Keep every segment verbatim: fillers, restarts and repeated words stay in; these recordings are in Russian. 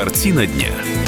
Картина дня.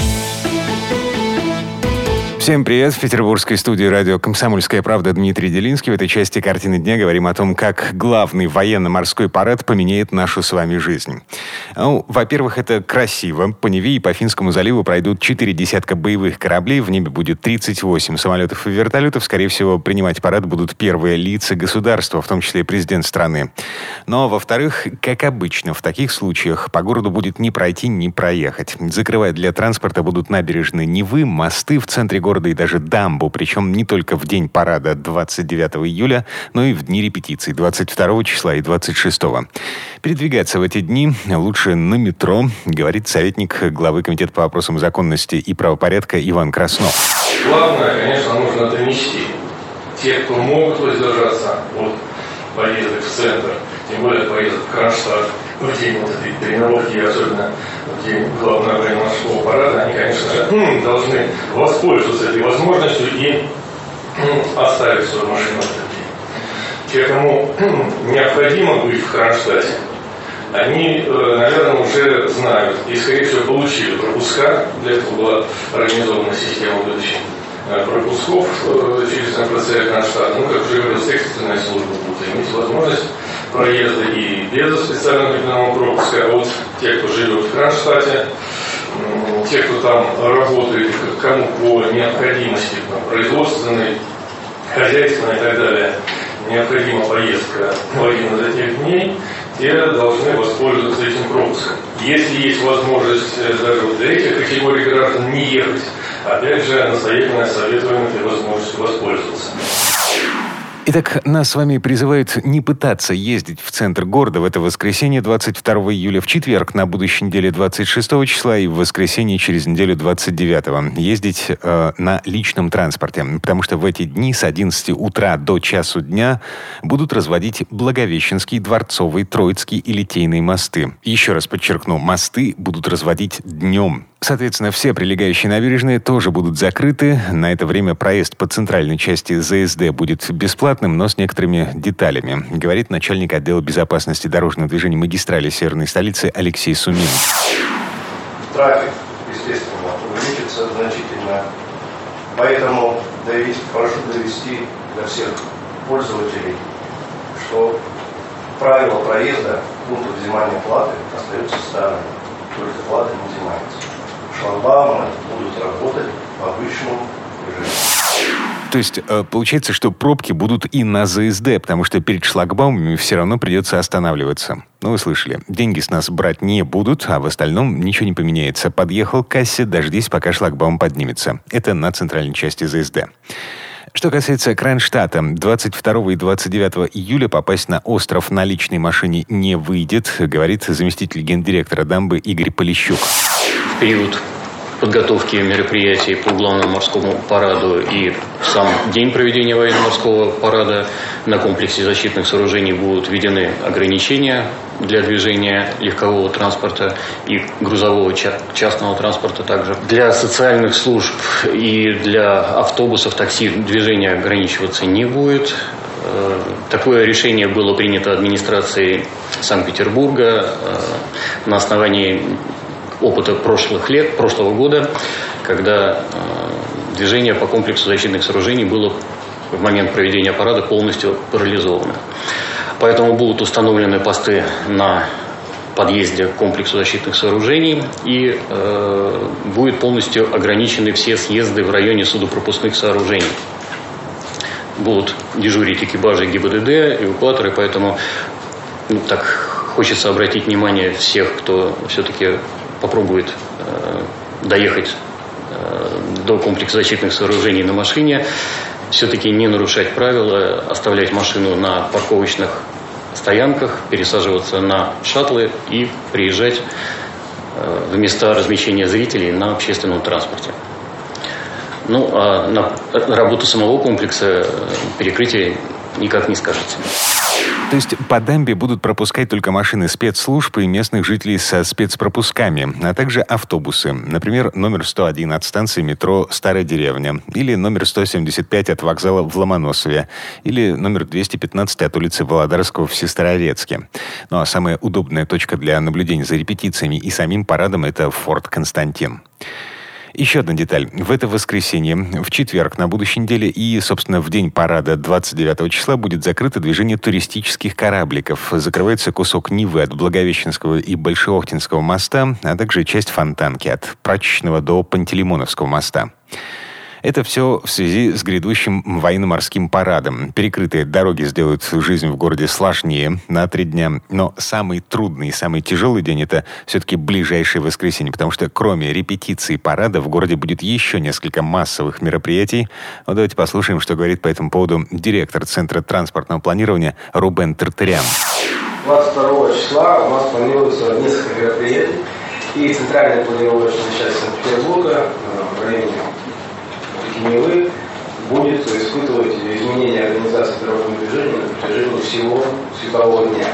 Всем привет! В петербургской студии радио «Комсомольская правда» Дмитрий Делинский. В этой части «Картины дня» говорим о том, как главный военно-морской парад поменяет нашу с вами жизнь. Ну, во-первых, это красиво. По Неве и по Финскому заливу пройдут четыре десятка боевых кораблей. В небе будет тридцать восемь самолетов и вертолетов. Скорее всего, принимать парад будут первые лица государства, в том числе и президент страны. Но, во-вторых, как обычно, в таких случаях по городу будет ни пройти, ни проехать. Закрывать для транспорта будут набережные Невы, мосты в центре города и даже дамбу, причем не только в день парада двадцать девятого июля, но и в дни репетиций двадцать второго числа и двадцать шестого. Передвигаться в эти дни лучше на метро, говорит советник главы Комитета по вопросам законности и правопорядка Иван Краснов. Главное, конечно, нужно донести. Те, кто могут воздержаться от поездок в центр, тем более от поездок в Кронштадт, в день вот этой тренировки, особенно в день главного военно-морского парада, они, конечно же, должны воспользоваться этой возможностью и оставить свою машину в этот день. Те, кому необходимо быть в Кронштадте, они, наверное, уже знают и, скорее всего, получили пропуска. Для этого была организована система выдачи пропусков через эм пэ цэ Кронштадт. Ну, как уже говорилось, экстренная служба будет иметь возможность проезда и без специального временного пропуска. А вот те, кто живет в Кронштадте, те, кто там работает, кому по необходимости там, производственной, хозяйственной и так далее, необходима поездка в один из этих дней, те должны воспользоваться этим пропуском. Если есть возможность даже вот для этих категорий граждан не ехать, опять же, настоятельно советуем этой возможностью воспользоваться. Итак, нас с вами призывают не пытаться ездить в центр города в это воскресенье двадцать второго июля, в четверг на будущей неделе двадцать шестого числа и в воскресенье через неделю двадцать девятого. Ездить э, на личном транспорте, потому что в эти дни с одиннадцати утра до часу дня будут разводить Благовещенский, Дворцовый, Троицкий и Литейные мосты. Еще раз подчеркну, мосты будут разводить днем. Соответственно, все прилегающие набережные тоже будут закрыты. На это время проезд по центральной части зэ эс дэ будет бесплатным, но с некоторыми деталями, говорит начальник отдела безопасности дорожного движения магистрали Северной столицы Алексей Сумин. Трафик, естественно, увеличится значительно. Поэтому довести, прошу довести до всех пользователей, что правила проезда пункта взимания платы остаются старыми. Только плата не взимается. Шлагбаумы будут работать в обычном режиме. То есть, получается, что пробки будут и на зэ эс дэ, потому что перед шлагбаумами все равно придется останавливаться. Ну, вы слышали, деньги с нас брать не будут, а в остальном ничего не поменяется. Подъехал к кассе, дождись, пока шлагбаум поднимется. Это на центральной части зэ эс дэ. Что касается Кронштадта, двадцать второго и двадцать девятого июля попасть на остров на личной машине не выйдет, говорит заместитель гендиректора дамбы Игорь Полищук. В период подготовки мероприятий по главному морскому параду и сам день проведения военно-морского парада на комплексе защитных сооружений будут введены ограничения для движения легкового транспорта и грузового частного транспорта также. Для социальных служб и для автобусов, такси движение ограничиваться не будет. Такое решение было принято администрацией Санкт-Петербурга на основании опыта прошлых лет, прошлого года, когда э, движение по комплексу защитных сооружений было в момент проведения парада полностью парализовано. Поэтому будут установлены посты на подъезде к комплексу защитных сооружений и э, будут полностью ограничены все съезды в районе судопропускных сооружений. Будут дежурить экипажи гэ и бэ дэ дэ, эвакуаторы, поэтому ну, так хочется обратить внимание всех, кто все-таки попробует э, доехать э, до комплекса защитных сооружений на машине, все-таки не нарушать правила, оставлять машину на парковочных стоянках, пересаживаться на шаттлы и приезжать э, в места размещения зрителей на общественном транспорте. Ну, а на работу самого комплекса перекрытие никак не скажется. То есть по дамбе будут пропускать только машины спецслужб и местных жителей со спецпропусками, а также автобусы. Например, номер сто один от станции метро «Старая деревня», или номер сто семьдесят пять от вокзала в Ломоносове, или номер двести пятнадцать от улицы Володарского в Сестрорецке. Ну а самая удобная точка для наблюдения за репетициями и самим парадом – это Форт Константин. Еще одна деталь. В это воскресенье, в четверг на будущей неделе и, собственно, в день парада двадцать девятого числа будет закрыто движение туристических корабликов. Закрывается кусок Нивы от Благовещенского и Большеохтинского моста, а также часть Фонтанки от Прачечного до Пантелеймоновского моста. Это все в связи с грядущим военно-морским парадом. Перекрытые дороги сделают жизнь в городе сложнее на три дня. Но самый трудный и самый тяжелый день – это все-таки ближайшее воскресенье, потому что кроме репетиции парада в городе будет еще несколько массовых мероприятий. Вот давайте послушаем, что говорит по этому поводу директор Центра транспортного планирования Рубен Тартарян. двадцать второго числа у нас планируется несколько мероприятий. И центральная планировочная часть Санкт-Петербурга в районе Невы будет испытывать изменения организации дорожного движения на протяжении всего светового дня.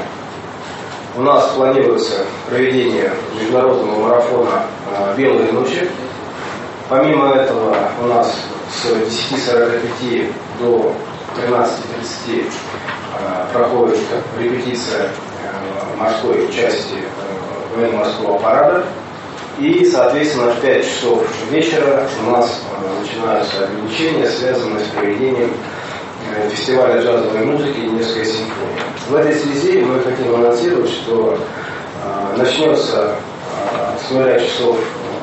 У нас планируется проведение международного марафона «Белые ночи». Помимо этого у нас с десяти сорока пяти до тринадцати тридцати проходит репетиция морской части военно-морского парада. И, соответственно, в пять часов вечера у нас начинаются ограничения, связанные с проведением фестиваля джазовой музыки «Невская симфония». В этой связи мы хотим анонсировать, что э, начнется э, с нуля часов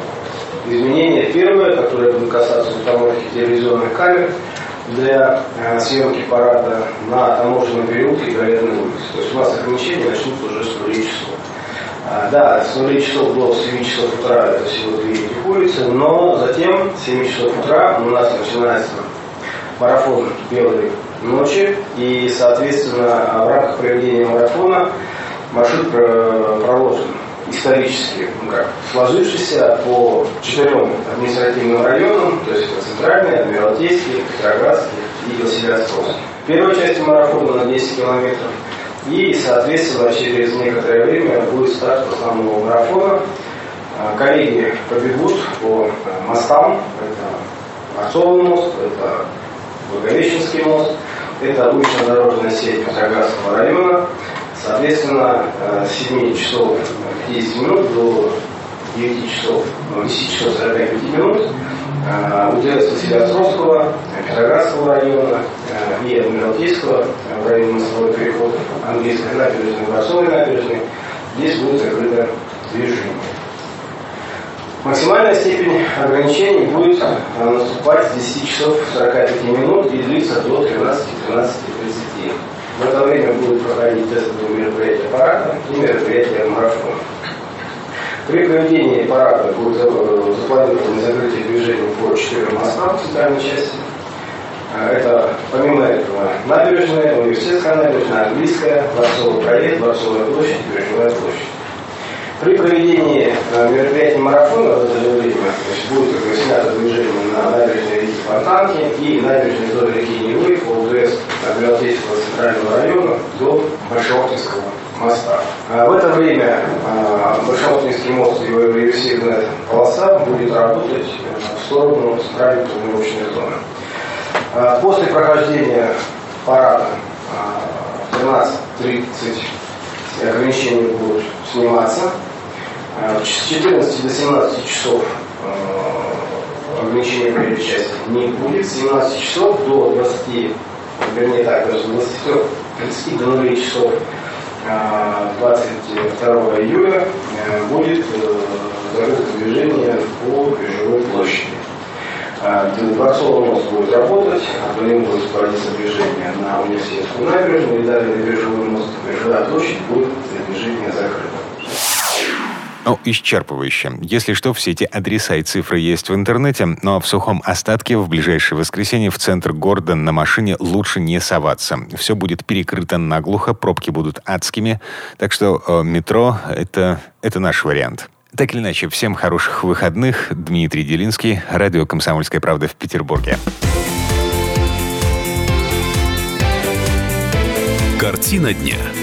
изменения. Первое, которое будет касаться установки телевизионных камер для э, съемки парада на Таможенном переулке и Галерной улице. То есть у нас ограничения начнутся уже с нуля часов. Да, с нуля часов до семи часов утра это всего две этих улицы, но затем с семи часов утра у нас начинается марафон «Белые ночи», и, соответственно, в рамках проведения марафона маршрут проложен исторически, ну как, сложившийся по четырем административным районам, то есть Центральный, Адмиралтейский, Петроградский и Василиостровский. Первая часть марафона на десять километров. И, соответственно, через некоторое время будет старт основного марафона. Коллеги побегут по мостам. Это Арцовый мост, это Благовещенский мост, это улично-дорожная сеть Петроградского района. Соответственно, с семи часов пятидесяти минут до девяти часов, десяти часов сорока пяти минут удельство Василиостровского, Петроградского района и Адмиралтейского в районе мостовой переход Английской набережной, Дворцовой набережной. Здесь будет закрыто движение. Максимальная степень ограничений будет наступать с десяти часов сорока пяти минут и длиться до тринадцати тридцати. В это время будут проходить тестовые мероприятия парада и мероприятия марафона. При проведении парада будет запланировано закрытие движения по четырем мостам в центральной части. Это, помимо этого, набережная, Университетская набережная, Английская, Дворцовый проезд, Дворцовая площадь, Береговая площадь. При проведении мероприятий марафона в это же время, то есть будет снято движение на набережной реки Фонтанки и набережной вдоль реки Невы по УДС Адмиралтейского центрального района до Большеохтинского моста. В это время Большеохтинский мост и его реверсивная полоса будет работать в сторону центральной планировочной зоны. После прохождения парада в тринадцать тридцать ограничения будут сниматься. С четырнадцати до семнадцати часов ограничения принятой части не будет. С семнадцати часов до двадцати, вернее так, даже с двадцати тридцати до нуля часов двадцать второго июля будет закрыто движение по Биржевой площади. Дворцовый мост будет работать, по нему будет проводиться движение на Университетскую набережную, и далее на Биржевой мост, Биржевая площадь будет для движения закрыта. Ну, исчерпывающе. Если что, все эти адреса и цифры есть в интернете, но в сухом остатке в ближайшее воскресенье в центр города на машине лучше не соваться. Все будет перекрыто наглухо, пробки будут адскими, так что э, метро это, — это наш вариант. Так или иначе, всем хороших выходных. Дмитрий Делинский, радио «Комсомольская правда» в Петербурге. Картина дня.